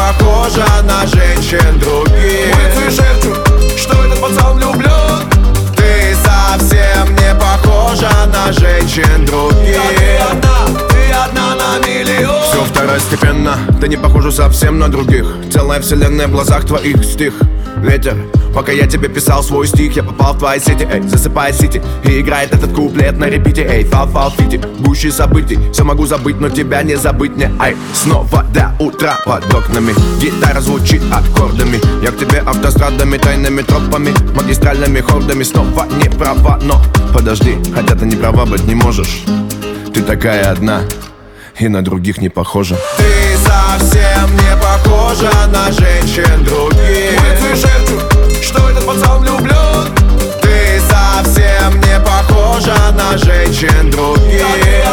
похожа на женщин других. Улицы шепчут, что этот пацан влюблен. Ты совсем не похожа на женщин других. Ты одна на миллион. Все второстепенно, ты не похожа совсем на других. Целая вселенная в глазах твоих стих. Ветер, пока я тебе писал свой стих, я попал в твои сети, эй, засыпай сити. И играет этот куплет на репите, эй, фал-фал-фити. Гуще событий, все могу забыть, но тебя не забыть мне, ай. Снова до утра под окнами гитара звучит аккордами. Я к тебе автострадами, тайными тропами, магистральными хордами. Снова не права, но подожди, хотя ты не права быть не можешь. Ты такая одна и на других не похожа. Ты совсем не похожа на женщин других. Улицы шепчут, что этот пацан влюблен. Ты совсем не похожа на женщин других.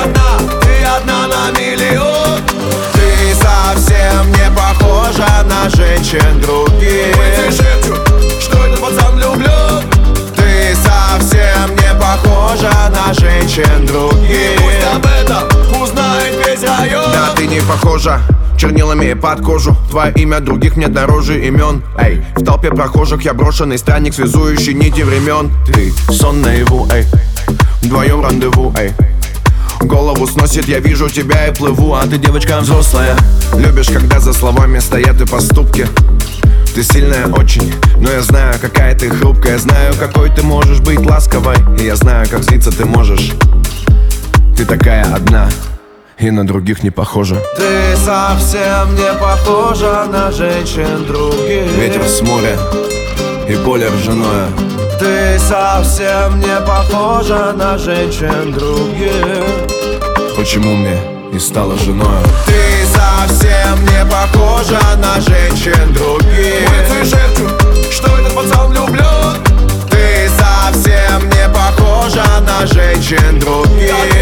Ты одна на миллион. Ты совсем не похожа на женщин других. Улицы шепчут, что этот пацан влюблен. Ты совсем не похожа на женщин других. Пусть об этом узнает весь район. Да, ты не похожа чернилами под кожу. Твое имя других мне дороже имен. Эй, в толпе прохожих я брошенный странник, связующий нити времен. Ты сон наяву, эй, вдвоем рандеву, эй. Голову сносит, я вижу тебя и плыву. А ты девочка взрослая, любишь, когда за словами стоят и поступки. Ты сильная очень, но я знаю, какая ты хрупкая. Знаю, какой ты можешь быть ласковой. И я знаю, как злиться ты можешь. Ты такая одна и на других не похожа. Ты совсем не похожа на женщин других. Ветер с моря и поле ржаное. Ты совсем не похожа на женщин других. Почему мне не стала женой? Ты совсем не похожа на женщин других. Улицы шепчут, что этот пацан влюблен. Ты совсем не похожа на женщин других.